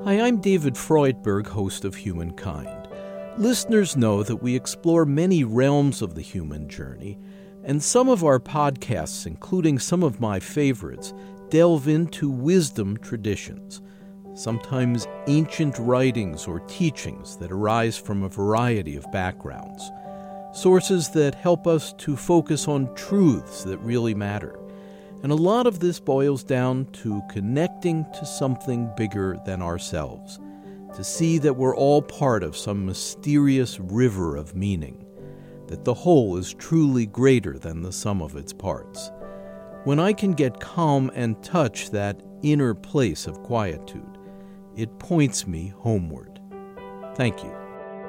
Hi, I'm David Freudberg, host of Humankind. Listeners know that we explore many realms of the human journey, and some of our podcasts, including some of my favorites, delve into wisdom traditions, sometimes ancient writings or teachings that arise from a variety of backgrounds, sources that help us to focus on truths that really matter. And a lot of this boils down to connecting to something bigger than ourselves, to see that we're all part of some mysterious river of meaning, that the whole is truly greater than the sum of its parts. When I can get calm and touch that inner place of quietude, it points me homeward. Thank you.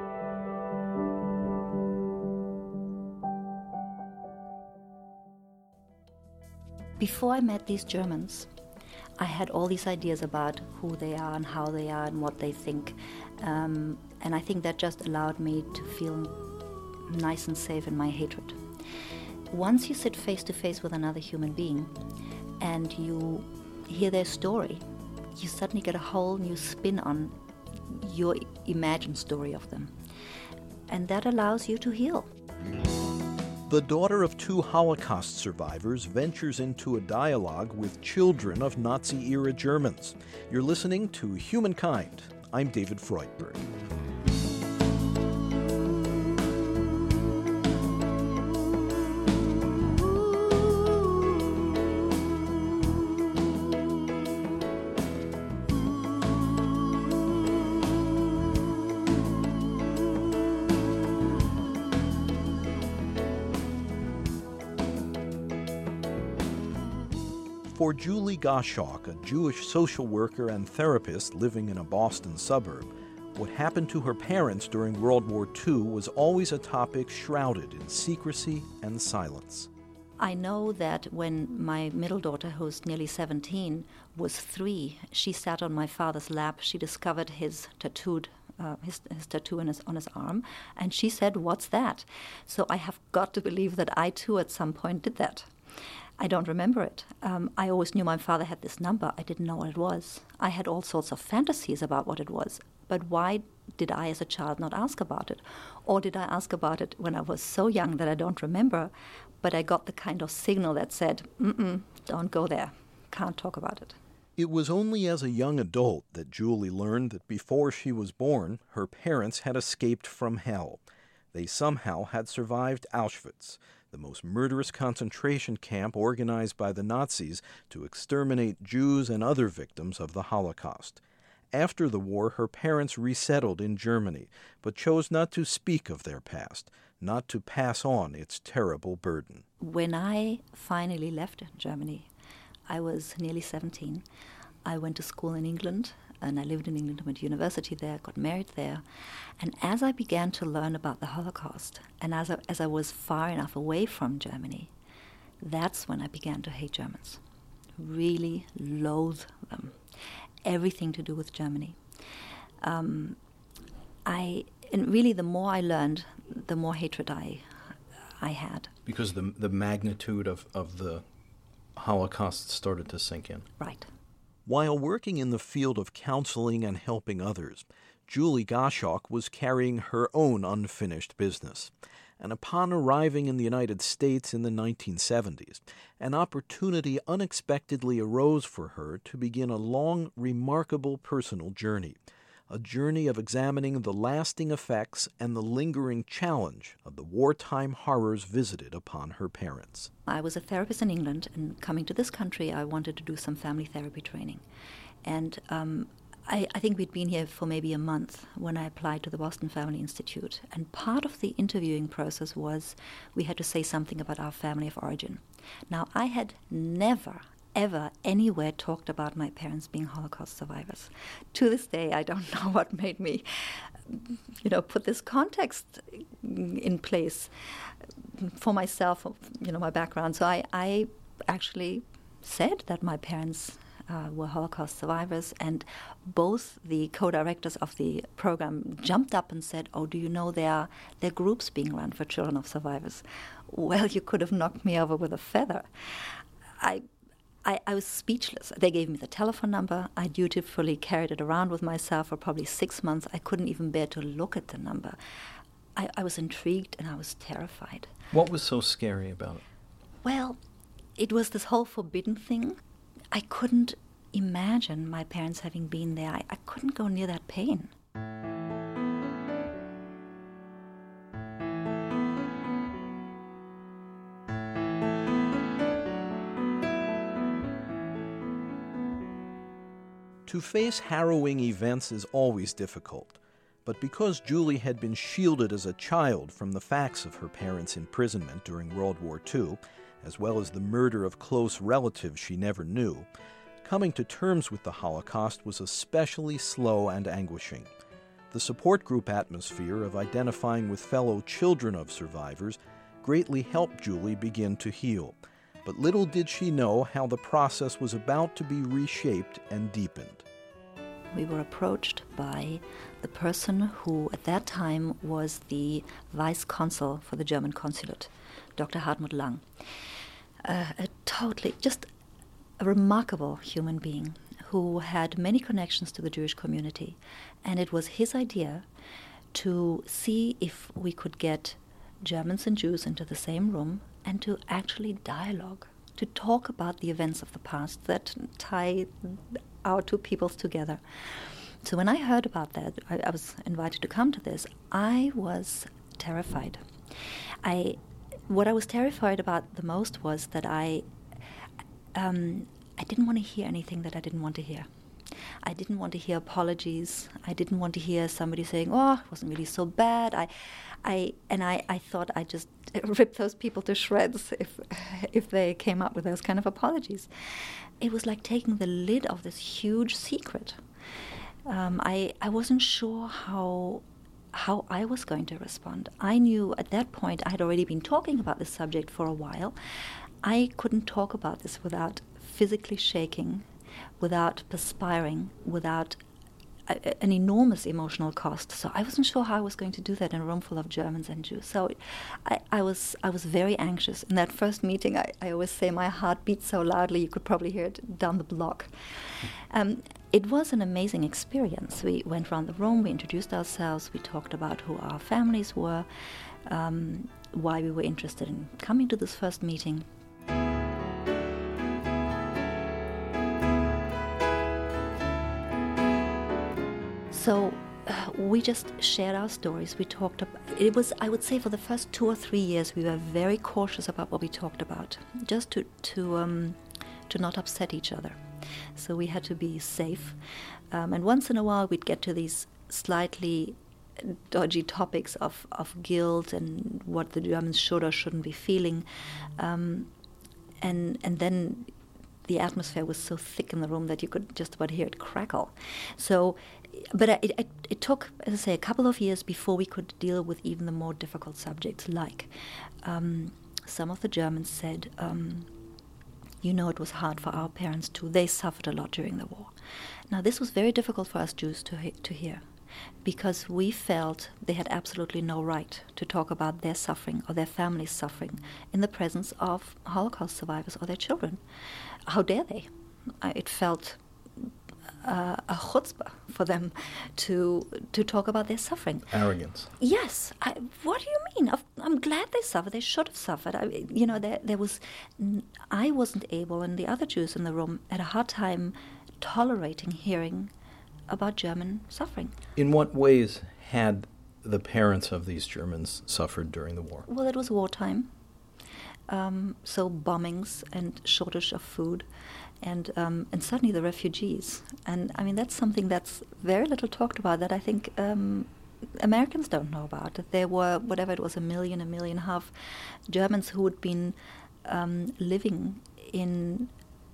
Before I met these Germans, I had all these ideas about who they are and how they are and what they think. And I think that just allowed me to feel nice and safe in my hatred. Once you sit face to face with another human being and you hear their story, you suddenly get a whole new spin on your imagined story of them. And that allows you to heal. The daughter of two Holocaust survivors ventures into a dialogue with children of Nazi-era Germans. You're listening to Humankind. I'm David Freudberg. For Julie Goshawk, a Jewish social worker and therapist living in a Boston suburb, what happened to her parents during World War II was always a topic shrouded in secrecy and silence. I know that when my middle daughter, who's nearly 17, was 3, she sat on my father's lap. She discovered his tattoo on his arm, and she said, "What's that?" So I have got to believe that I too at some point did that. I don't remember it. I always knew my father had this number. I didn't know what it was. I had all sorts of fantasies about what it was. But why did I as a child not ask about it? Or did I ask about it when I was so young that I don't remember, but I got the kind of signal that said, don't go there, can't talk about it. It was only as a young adult that Julie learned that before she was born, her parents had escaped from hell. They somehow had survived Auschwitz, the most murderous concentration camp organized by the Nazis to exterminate Jews and other victims of the Holocaust. After the war, her parents resettled in Germany, but chose not to speak of their past, not to pass on its terrible burden. When I finally left Germany, I was nearly 17. I went to school in England, and I lived in England, went to university there, got married there. And as I began to learn about the Holocaust, and as I was far enough away from Germany, that's when I began to hate Germans. Really loathe them. Everything to do with Germany. And really the more I learned, the more hatred I had. Because the magnitude of the Holocaust started to sink in. Right. While working in the field of counseling and helping others, Julie Goshawk was carrying her own unfinished business. And upon arriving in the United States in the 1970s, an opportunity unexpectedly arose for her to begin a long, remarkable personal journey, a journey of examining the lasting effects and the lingering challenge of the wartime horrors visited upon her parents. I was a therapist in England, and coming to this country, I wanted to do some family therapy training. And I think we'd been here for maybe a month when I applied to the Boston Family Institute. And part of the interviewing process was we had to say something about our family of origin. Now, I had never, ever, anywhere talked about my parents being Holocaust survivors. To this day, I don't know what made me, put this context in place for myself, my background. So I actually said that my parents were Holocaust survivors, and both the co-directors of the program jumped up and said, "Oh, do you know there are groups being run for children of survivors?" Well, you could have knocked me over with a feather. I I was speechless. They gave me the telephone number. I dutifully carried it around with myself for probably 6 months. I couldn't even bear to look at the number. I was intrigued and I was terrified. What was so scary about it? Well, it was this whole forbidden thing. I couldn't imagine my parents having been there. I couldn't go near that pain. To face harrowing events is always difficult, but because Julie had been shielded as a child from the facts of her parents' imprisonment during World War II, as well as the murder of close relatives she never knew, coming to terms with the Holocaust was especially slow and anguishing. The support group atmosphere of identifying with fellow children of survivors greatly helped Julie begin to heal. But little did she know how the process was about to be reshaped and deepened. We were approached by the person who at that time was the vice consul for the German consulate, Dr. Hartmut Lang. Just a remarkable human being who had many connections to the Jewish community. And it was his idea to see if we could get Germans and Jews into the same room and to actually dialogue, to talk about the events of the past that tie our two peoples together. So when I heard about that, I was invited to come to this, I was terrified. What I was terrified about the most was that I didn't want to hear anything that I didn't want to hear. I didn't want to hear apologies. I didn't want to hear somebody saying, "Oh, it wasn't really so bad." I thought I'd just rip those people to shreds if they came up with those kind of apologies. It was like taking the lid off this huge secret. I wasn't sure how I was going to respond. I knew at that point I had already been talking about this subject for a while. I couldn't talk about this without physically shaking, without perspiring, without an enormous emotional cost. So I wasn't sure how I was going to do that in a room full of Germans and Jews. So I was very anxious. In that first meeting, I always say my heart beat so loudly you could probably hear it down the block. It was an amazing experience. We went around the room, we introduced ourselves, we talked about who our families were, why we were interested in coming to this first meeting. So we just shared our stories. We talked about it. I would say, for the first 2 or 3 years, we were very cautious about what we talked about, just to not upset each other. So we had to be safe. And once in a while, we'd get to these slightly dodgy topics of guilt and what the Germans should or shouldn't be feeling. And then the atmosphere was so thick in the room that you could just about hear it crackle. So, but it took, as I say, a couple of years before we could deal with even the more difficult subjects, like some of the Germans said, it was hard for our parents too. They suffered a lot during the war. Now, this was very difficult for us Jews to hear, because we felt they had absolutely no right to talk about their suffering or their family's suffering in the presence of Holocaust survivors or their children. How dare they? It felt a chutzpah for them to talk about their suffering. Arrogance. Yes. What do you mean? I'm glad they suffered. They should have suffered. I wasn't able, and the other Jews in the room had a hard time tolerating hearing about German suffering. In what ways had the parents of these Germans suffered during the war? Well, it was wartime. So bombings and shortage of food, and certainly the refugees. And I mean, that's something that's very little talked about, that I think Americans don't know about. There were, whatever it was, 1.5 million Germans who had been living in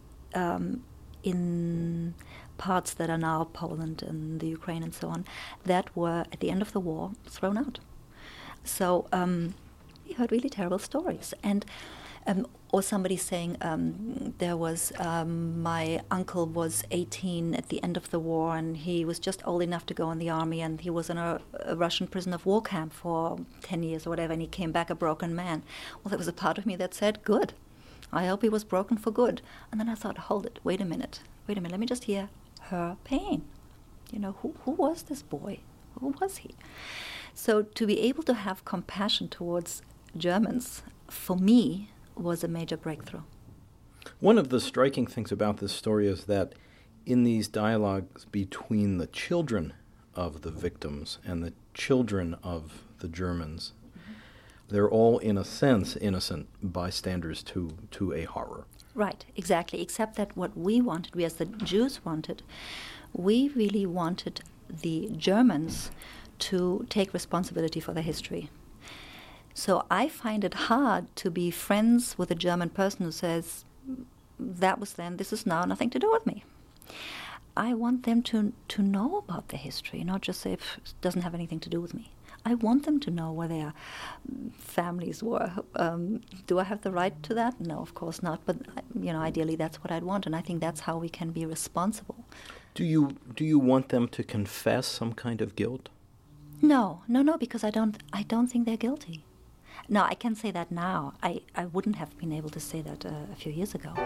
parts that are now Poland and the Ukraine and so on, that were, at the end of the war, thrown out. So we heard really terrible stories. And or somebody saying there was, my uncle was 18 at the end of the war, and he was just old enough to go in the army, and he was in a Russian prison of war camp for 10 years or whatever, and he came back a broken man. Well, there was a part of me that said, good. I hope he was broken for good. And then I thought, hold it, wait a minute, let me just hear her pain. You know, who was this boy? Who was he? So to be able to have compassion towards Germans, for me, was a major breakthrough. One of the striking things about this story is that in these dialogues between the children of the victims and the children of the Germans, they're all, in a sense, innocent bystanders to a horror. Right, exactly, except that what we wanted, we as the Jews wanted, we really wanted the Germans to take responsibility for their history. So I find it hard to be friends with a German person who says, that was then, this is now, nothing to do with me. I want them to know about their history, not just say, it doesn't have anything to do with me. I want them to know where their families were. Do I have the right to that? No, of course not. But ideally, that's what I'd want, and I think that's how we can be responsible. Do you want them to confess some kind of guilt? No, because I don't think they're guilty. No, I can say that now. I wouldn't have been able to say that a few years ago.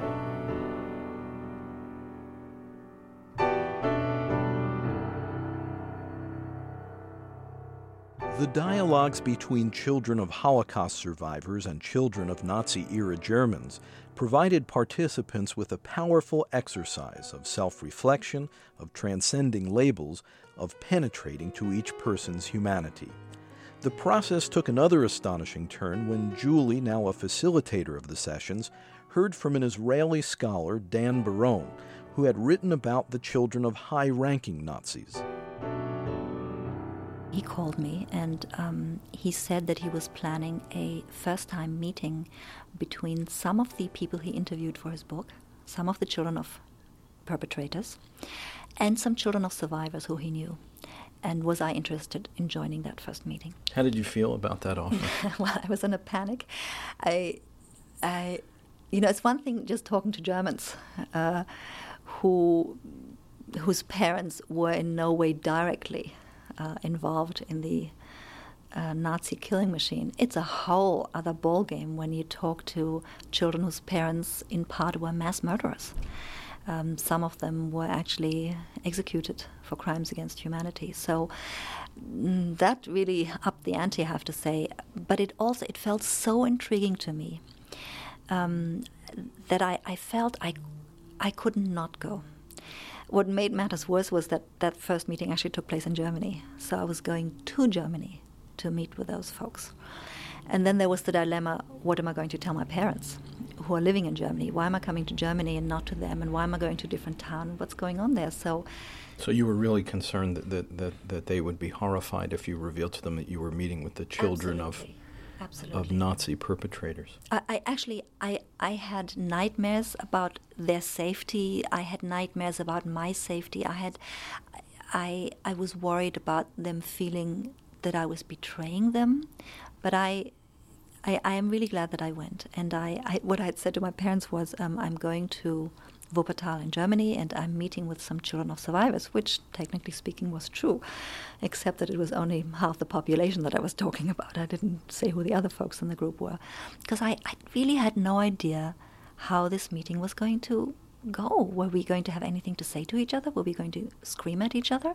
The dialogues between children of Holocaust survivors and children of Nazi-era Germans provided participants with a powerful exercise of self-reflection, of transcending labels, of penetrating to each person's humanity. The process took another astonishing turn when Julie, now a facilitator of the sessions, heard from an Israeli scholar, Dan Baron, who had written about the children of high-ranking Nazis. He called me and he said that he was planning a first-time meeting between some of the people he interviewed for his book, some of the children of perpetrators, and some children of survivors who he knew. And was I interested in joining that first meeting? How did you feel about that offer? Well, I was in a panic. It's one thing just talking to Germans whose parents were in no way directly involved in the Nazi killing machine. It's a whole other ballgame when you talk to children whose parents, in part, were mass murderers. Some of them were actually executed for crimes against humanity. So that really upped the ante, I have to say. But it felt so intriguing to me that I felt I could not go. What made matters worse was that first meeting actually took place in Germany. So I was going to Germany to meet with those folks. And then there was the dilemma, what am I going to tell my parents who are living in Germany? Why am I coming to Germany and not to them? And why am I going to a different town? What's going on there? So you were really concerned that they would be horrified if you revealed to them that you were meeting with the children of Nazi perpetrators. I had nightmares about their safety. I had nightmares about my safety. I was worried about them feeling that I was betraying them. But I am really glad that I went. And what I had said to my parents was, I'm going to Wuppertal in Germany, and I'm meeting with some children of survivors, which, technically speaking, was true, except that it was only half the population that I was talking about. I didn't say who the other folks in the group were, because I really had no idea how this meeting was going to go. Were we going to have anything to say to each other? Were we going to scream at each other?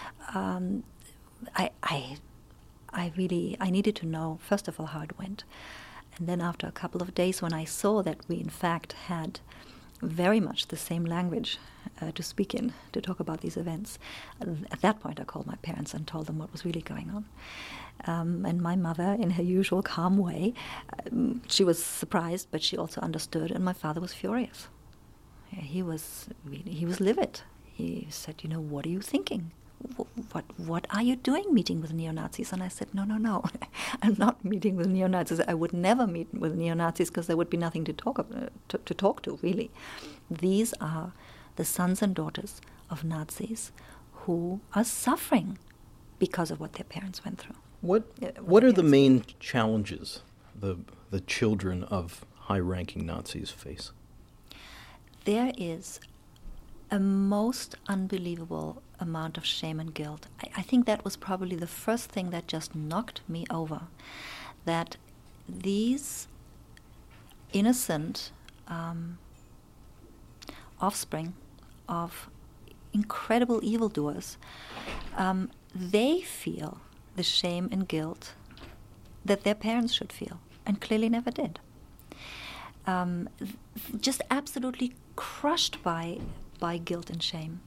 I needed to know, first of all, how it went. And then after a couple of days, when I saw that we, in fact, had very much the same language to speak in, to talk about these events, at that point I called my parents and told them what was really going on. And my mother, in her usual calm way, she was surprised, but she also understood, and my father was furious. He was livid. He said, what are you thinking? What are you doing meeting with neo-Nazis? And I said, no, I'm not meeting with neo-Nazis. I would never meet with neo-Nazis because there would be nothing to talk to, really. These are the sons and daughters of Nazis who are suffering because of what their parents went through. What are the main challenges the children of high-ranking Nazis face? There is a most unbelievable amount of shame and guilt. I think that was probably the first thing that just knocked me over, that these innocent offspring of incredible evildoers, they feel the shame and guilt that their parents should feel, and clearly never did. Just absolutely crushed by guilt and shame.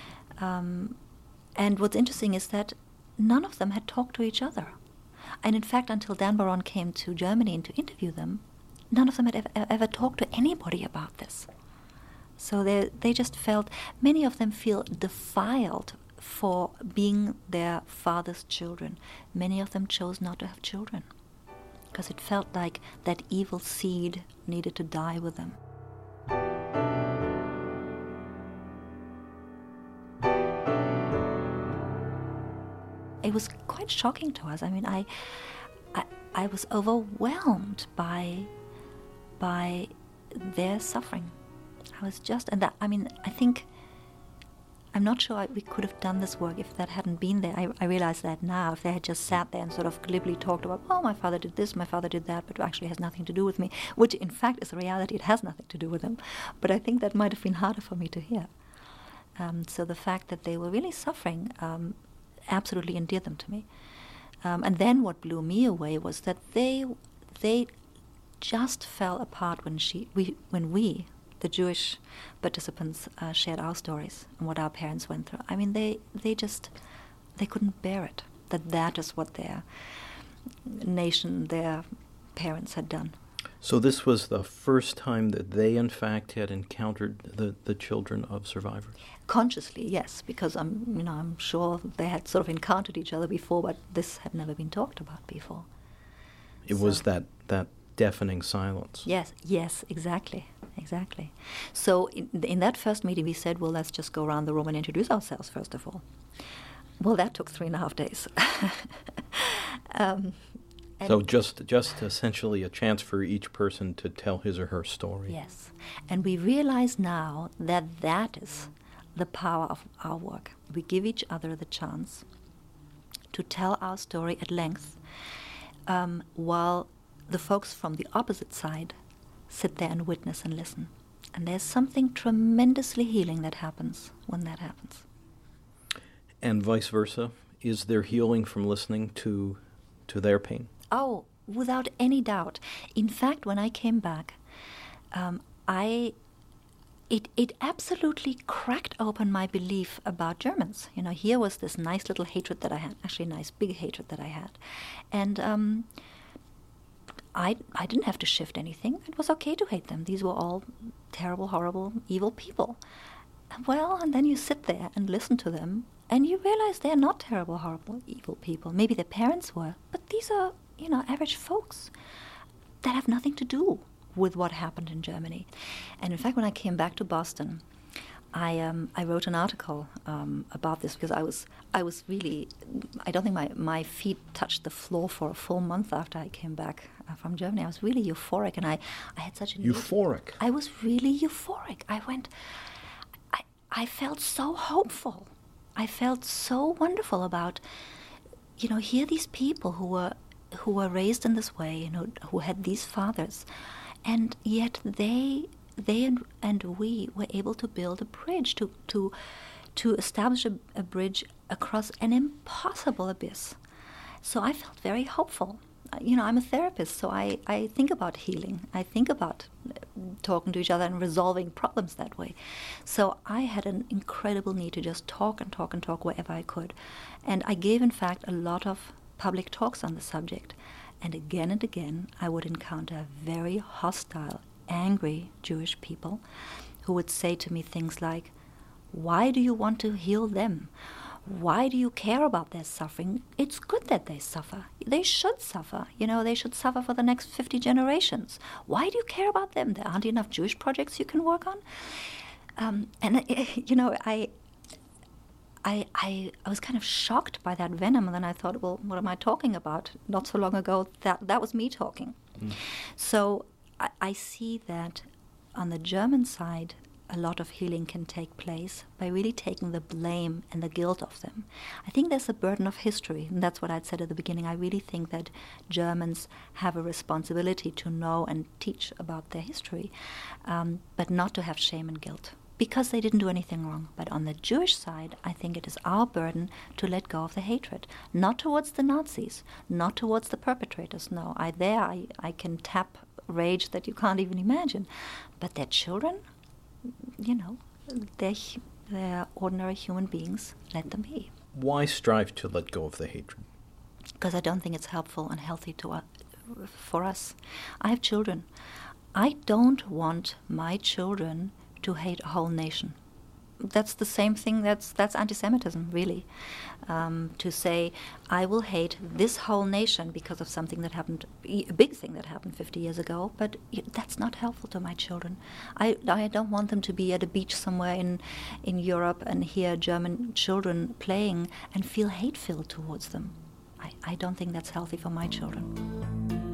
And what's interesting is that none of them had talked to each other. And in fact, until Dan Baron came to Germany and to interview them, none of them had ever talked to anybody about this. So they just felt, many of them feel defiled for being their father's children. Many of them chose not to have children because it felt like that evil seed needed to die with them. It was quite shocking to us. I mean, I was overwhelmed by their suffering. I was just, and that, I mean, I think, I'm not sure we could have done this work if that hadn't been there. I realize that now. If they had just sat there and sort of glibly talked about, oh, my father did this, my father did that, but actually has nothing to do with me, which in fact is a reality. It has nothing to do with them. But I think that might have been harder for me to hear. So the fact that they were really suffering absolutely endeared them to me. And then what blew me away was that they just fell apart when we, the Jewish participants, shared our stories and what our parents went through. I mean, they couldn't bear it, that is what their nation, their parents had done. So this was the first time that they, in fact, had encountered the children of survivors? Consciously, yes, because I'm sure they had sort of encountered each other before, but this had never been talked about before. It was that deafening silence. Yes, exactly. So in that first meeting, we said, well, let's just go around the room and introduce ourselves, first of all. Well, that took 3.5 days. So just essentially a chance for each person to tell his or her story. Yes. And we realize now that is the power of our work. We give each other the chance to tell our story at length, while the folks from the opposite side sit there and witness and listen. And there's something tremendously healing that happens when that happens. And vice versa? Is there healing from listening to their pain? Oh, without any doubt. In fact, when I came back, it absolutely cracked open my belief about Germans. You know, here was this nice little hatred that I had, actually a nice big hatred that I had. And I didn't have to shift anything. It was okay to hate them. These were all terrible, horrible, evil people. Well, and then you sit there and listen to them, and you realize they're not terrible, horrible, evil people. Maybe their parents were, but these are, average folks that have nothing to do with what happened in Germany. And in fact, when I came back to Boston, I wrote an article about this because I was really, I don't think my feet touched the floor for a full month after I came back from Germany. I was really euphoric, and I had such an... Euphoric? I was really euphoric. I felt so hopeful. I felt so wonderful about, here these people who were raised in this way, who had these fathers, and yet they and we were able to build a bridge, to establish a bridge across an impossible abyss. So I felt very hopeful. I'm a therapist, so I think about healing. I think about talking to each other and resolving problems that way. So I had an incredible need to just talk and talk and talk wherever I could. And I gave, in fact, a lot of public talks on the subject. And again, I would encounter very hostile, angry Jewish people who would say to me things like, why do you want to heal them? Why do you care about their suffering? It's good that they suffer. They should suffer. They should suffer for the next 50 generations. Why do you care about them? There aren't enough Jewish projects you can work on. I was kind of shocked by that venom, and then I thought, well, what am I talking about? Not so long ago, that was me talking. So I see that on the German side, a lot of healing can take place by really taking the blame and the guilt of them. I think there's a burden of history, and that's what I'd said at the beginning. I really think that Germans have a responsibility to know and teach about their history, but not to have shame and guilt, because they didn't do anything wrong. But on the Jewish side, I think it is our burden to let go of the hatred, not towards the Nazis, not towards the perpetrators. No, I can tap rage that you can't even imagine. But their children, they're ordinary human beings. Let them be. Why strive to let go of the hatred? Because I don't think it's helpful and healthy for us. I have children. I don't want my children to hate a whole nation. That's the same thing, that's anti-Semitism, really. To say, I will hate this whole nation because of something that happened, a big thing that happened 50 years ago, but that's not helpful to my children. I don't want them to be at a beach somewhere in Europe and hear German children playing and feel hate-filled towards them. I don't think that's healthy for my children.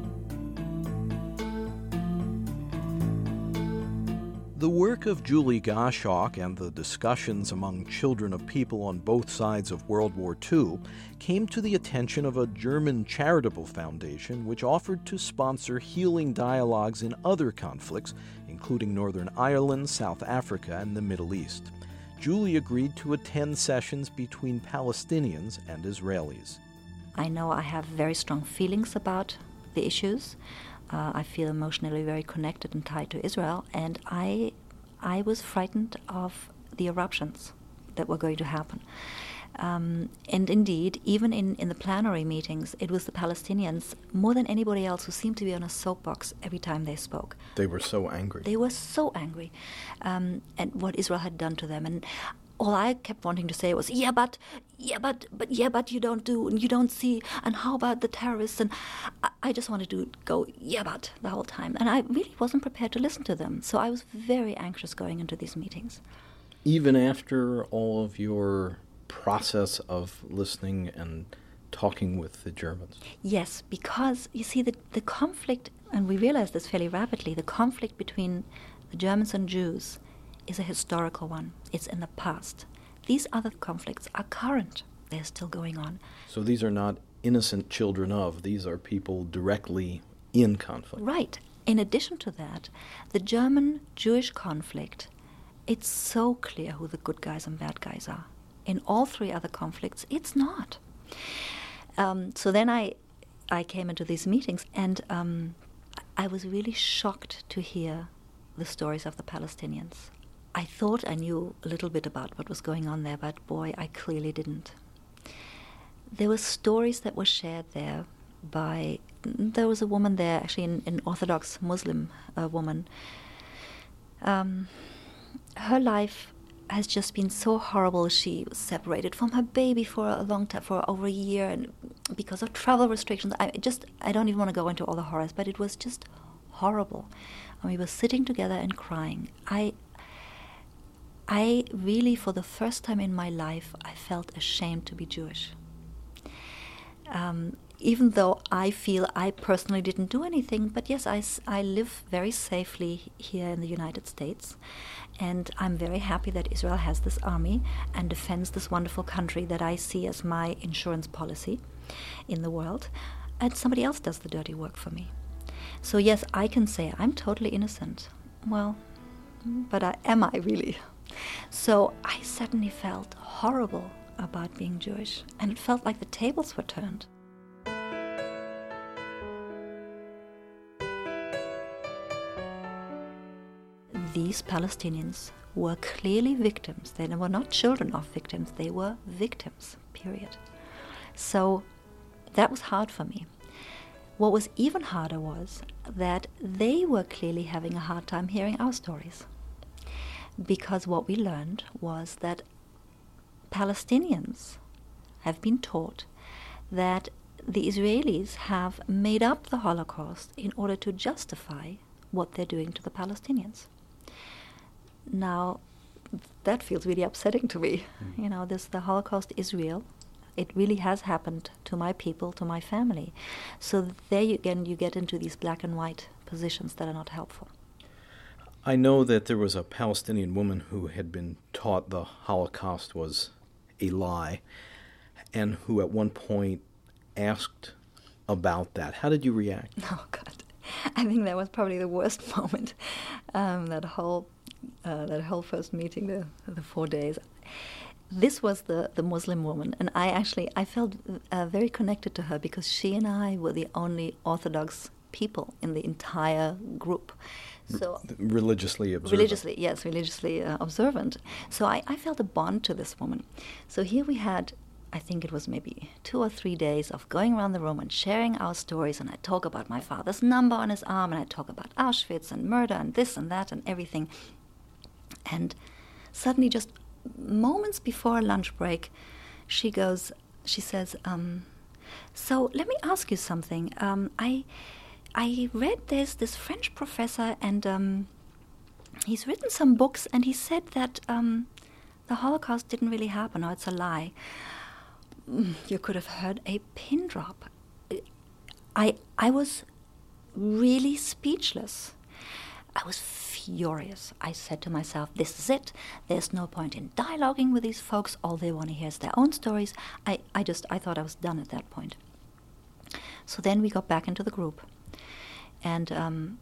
The work of Julie Goshawk and the discussions among children of people on both sides of World War II came to the attention of a German charitable foundation which offered to sponsor healing dialogues in other conflicts, including Northern Ireland, South Africa, and the Middle East. Julie agreed to attend sessions between Palestinians and Israelis. I know I have very strong feelings about the issues. I feel emotionally very connected and tied to Israel, and I was frightened of the eruptions that were going to happen. And indeed, even in the plenary meetings, it was the Palestinians, more than anybody else, who seemed to be on a soapbox every time they spoke. They were so angry. They were so angry, and what Israel had done to them. And all I kept wanting to say was, but you don't see, and how about the terrorists? And I just wanted to go, but the whole time. And I really wasn't prepared to listen to them. So I was very anxious going into these meetings. Even after all of your process of listening and talking with the Germans? Yes, because, you see, the conflict, and we realized this fairly rapidly, the conflict between the Germans and Jews is a historical one. It's in the past. These other conflicts are current. They're still going on. So these are not innocent children of, these are people directly in conflict. Right. In addition to that, the German-Jewish conflict, it's so clear who the good guys and bad guys are. In all three other conflicts, it's not. So then I came into these meetings, and I was really shocked to hear the stories of the Palestinians. I thought I knew a little bit about what was going on there, but boy, I clearly didn't. There were stories that were shared there there was a woman there, actually an Orthodox Muslim woman. Her life has just been so horrible. She was separated from her baby for a long time, for over a year, and because of travel restrictions. I don't even want to go into all the horrors, but it was just horrible. And we were sitting together and crying. I really, for the first time in my life, I felt ashamed to be Jewish. Even though I feel I personally didn't do anything, but yes, I live very safely here in the United States, and I'm very happy that Israel has this army and defends this wonderful country that I see as my insurance policy in the world, and somebody else does the dirty work for me. So yes, I can say I'm totally innocent. Well, but am I really? So I suddenly felt horrible about being Jewish, and it felt like the tables were turned. These Palestinians were clearly victims. They were not children of victims. They were victims, period. So that was hard for me. What was even harder was that they were clearly having a hard time hearing our stories. Because what we learned was that Palestinians have been taught that the Israelis have made up the Holocaust in order to justify what they're doing to the Palestinians. Now, that feels really upsetting to me. The Holocaust is real. It really has happened to my people, to my family. So there again, you get into these black and white positions that are not helpful. I know that there was a Palestinian woman who had been taught the Holocaust was a lie and who at one point asked about that. How did you react? Oh, God. I think that was probably the worst moment, that whole first meeting, the 4 days. This was the Muslim woman, and I felt very connected to her because she and I were the only Orthodox people in the entire group. So religiously observant. Religiously observant. So I felt a bond to this woman. So here we had, I think it was maybe 2 or 3 days of going around the room and sharing our stories, and I talk about my father's number on his arm, and I talk about Auschwitz and murder and this and that and everything. And suddenly, just moments before a lunch break, she says, so let me ask you something. I read this French professor, and he's written some books, and he said that the Holocaust didn't really happen, or it's a lie. You could have heard a pin drop. I was really speechless. I was furious. I said to myself, this is it. There's no point in dialoguing with these folks. All they want to hear is their own stories. I thought I was done at that point. So then we got back into the group. And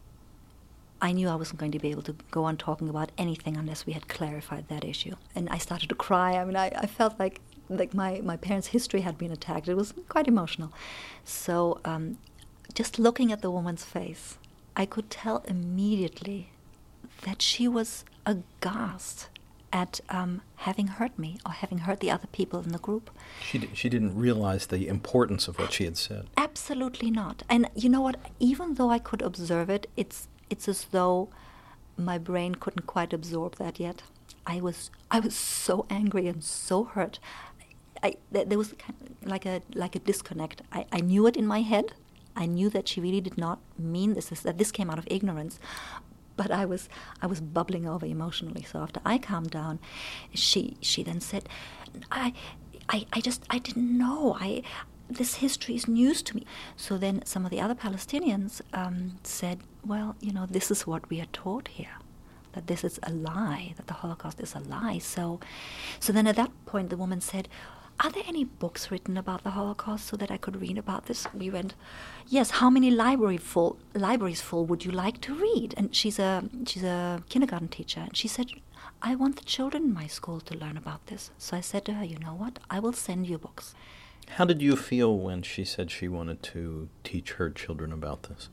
I knew I wasn't going to be able to go on talking about anything unless we had clarified that issue. And I started to cry. I mean, I felt like my parents' history had been attacked. It was quite emotional. So just looking at the woman's face, I could tell immediately that she was aghast at having hurt me or having hurt the other people in the group. She didn't realize the importance of what she had said. Absolutely not. And you know what? Even though I could observe it, it's as though my brain couldn't quite absorb that yet. I was so angry and so hurt. There was kind of like a disconnect. I knew it in my head. I knew that she really did not mean this, that this came out of ignorance. But I was bubbling over emotionally. So after I calmed down, she then said, I didn't know. This history is news to me. So then some of the other Palestinians said, well, this is what we are taught here, that this is a lie, that the Holocaust is a lie. So then at that point the woman said, are there any books written about the Holocaust so that I could read about this? We went, yes, how many libraries full would you like to read? And she's a kindergarten teacher, and she said, I want the children in my school to learn about this. So I said to her, you know what, I will send you books. How did you feel when she said she wanted to teach her children about this?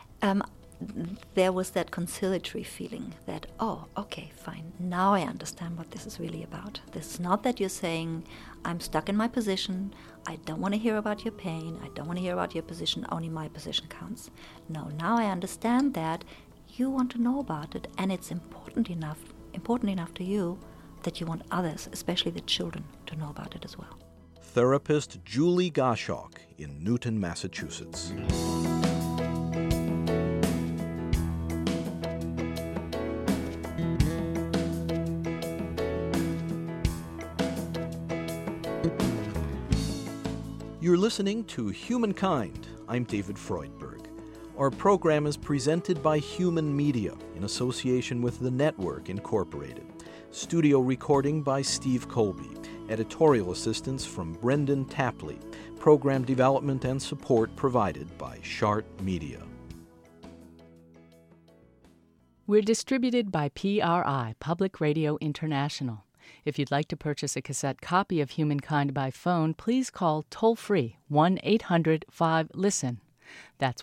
There was that conciliatory feeling that, oh, okay, fine, now I understand what this is really about. This is not that you're saying, I'm stuck in my position, I don't want to hear about your pain, I don't want to hear about your position, only my position counts. No, now I understand that you want to know about it, and it's important enough to you that you want others, especially the children, to know about it as well. Therapist Julie Goshawk in Newton, Massachusetts. You're listening to Humankind. I'm David Freudberg. Our program is presented by Human Media in association with The Network Incorporated. Studio recording by Steve Colby. Editorial assistance from Brendan Tapley. Program development and support provided by Chart Media. We're distributed by PRI, Public Radio International. If you'd like to purchase a cassette copy of Humankind by phone, please call toll-free 1-800-5-LISTEN. That's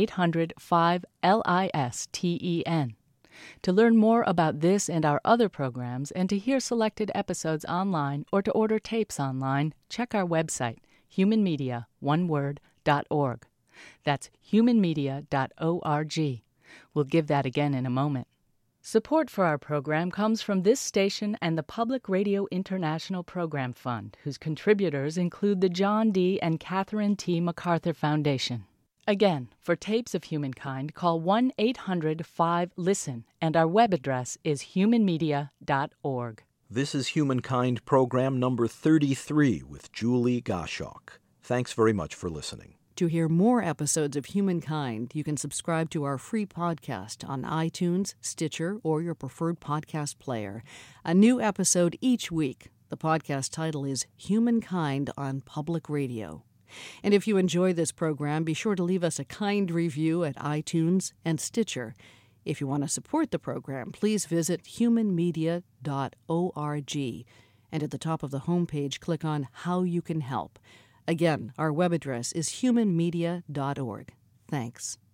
1-800-5-LISTEN. To learn more about this and our other programs, and to hear selected episodes online or to order tapes online, check our website, humanmedia.org. That's humanmedia.org. We'll give that again in a moment. Support for our program comes from this station and the Public Radio International Program Fund, whose contributors include the John D. and Catherine T. MacArthur Foundation. Again, for tapes of Humankind, call 1-800-5-LISTEN, and our web address is humanmedia.org. This is Humankind program number 33 with Julie Goshawk. Thanks very much for listening. To hear more episodes of Humankind, you can subscribe to our free podcast on iTunes, Stitcher, or your preferred podcast player. A new episode each week. The podcast title is Humankind on Public Radio. And if you enjoy this program, be sure to leave us a kind review at iTunes and Stitcher. If you want to support the program, please visit humanmedia.org. And at the top of the homepage, click on How You Can Help. Again, our web address is humanmedia.org. Thanks.